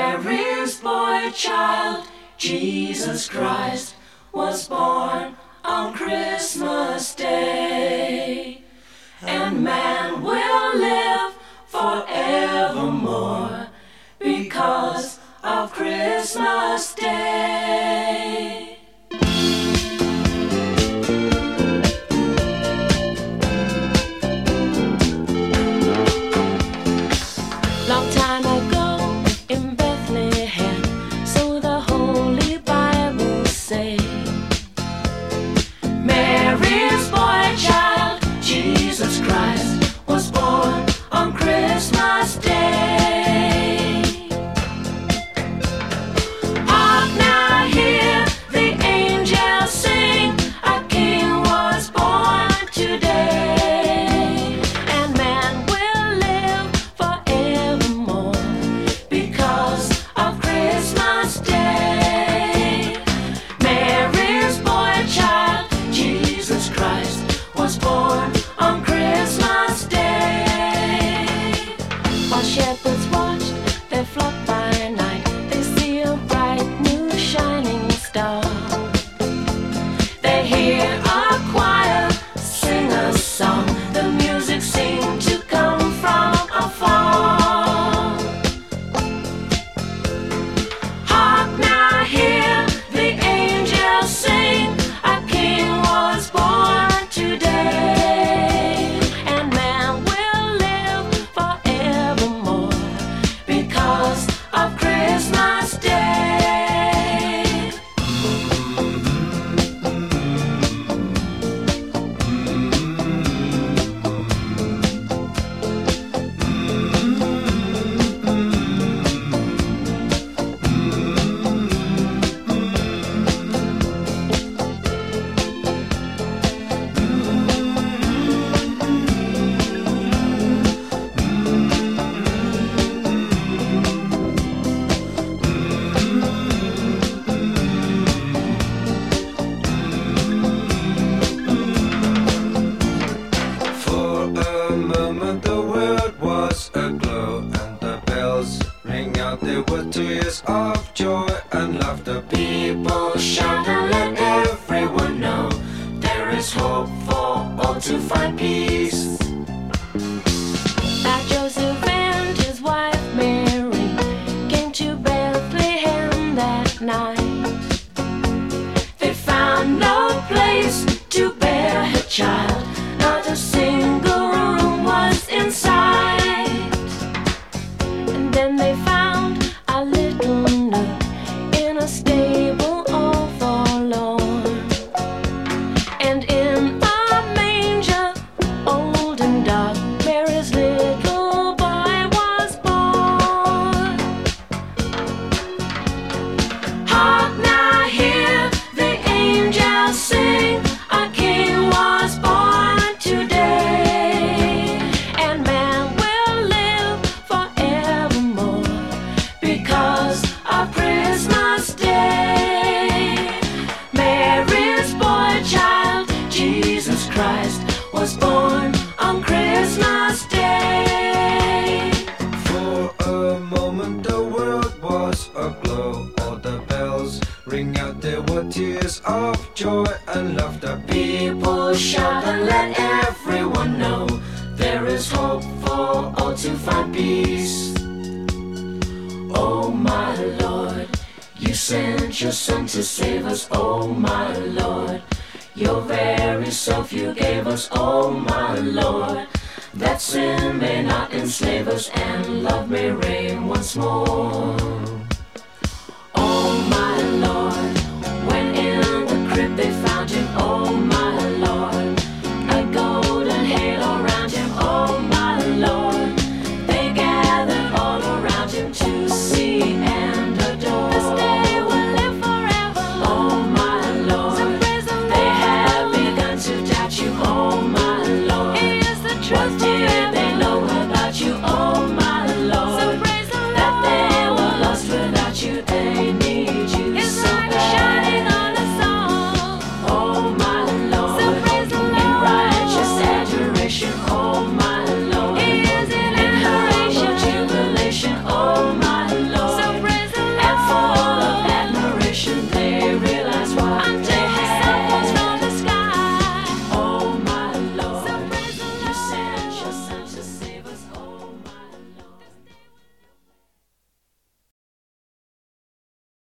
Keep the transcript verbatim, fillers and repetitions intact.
Mary's boy child, Jesus Christ, was born on Christmas Day. And man will live forevermore because of Christmas Day. Long time ago in Bethlehem, so the Holy Bible say, Mary's boy child, Jesus Christ, was born on Christmas Day. Hark now, hear the angels sing, a king was born today. And man will live forevermore because of Christmas Day. Mary's boy child, Jesus Christ, was born on Christmas Day. While shepherds watched their flock by night, they see a bright new shining star. They hear a choir sing a song, the music seemed to come from afar. Hark now, hear the angels sing, a king was born today. And man will live forevermore because of Christmas Day. For a moment the world was aglow, and the bells ring out. There were tears of joy and laughter. People shout and let everyone know there is hope for all to find peace. Now Joseph and his wife Mary came to Bethlehem that night. They found no place to bear her child, not a single room was in sight. And then they found a little nook in a stable all forlorn. And in a manger, old and dark, Mary's little boy was born. Hark now, hear the angels sing, a king was born today. And man will live forevermore because of Christmas Day. Mary's boy child, Jesus Christ, was born on Christmas Day. For a moment the world was aglow, all the bells ring out. There were tears of joy and laughter. People shout and let everyone know there is hope for all to find peace. Oh my Lord, you sent your Son to save us. Oh my Lord, your very self you gave us. Oh my Lord, that sin may not enslave us and love may reign once more.